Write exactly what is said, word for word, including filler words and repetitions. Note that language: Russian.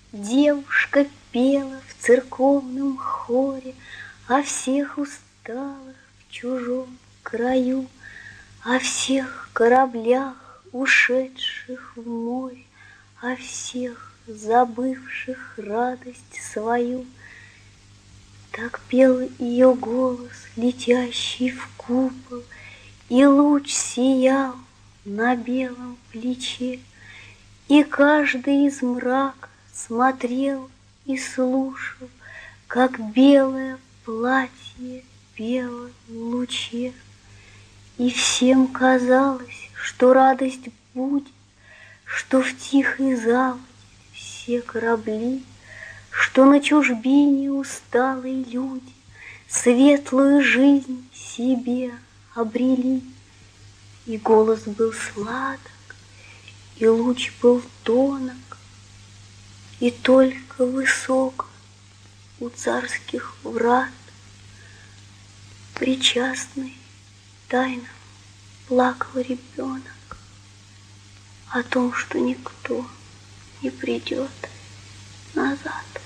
Девушка пела в церковном хоре о всех усталых в чужом краю, о всех кораблях, ушедших в море, о всех забывших радость свою. Так пел ее голос, летящий в купол, и луч сиял на белом плече, и каждый из мрака смотрел и слушал, как белое платье пело в луче. И всем казалось, что радость будет, что в тихой заводе все корабли, что на чужбине усталые люди светлую жизнь себе обрели. И голос был сладок, и луч был тонок, и только высоко у царских врат, причастный тайно плакал ребенок о том, что никто не придет назад.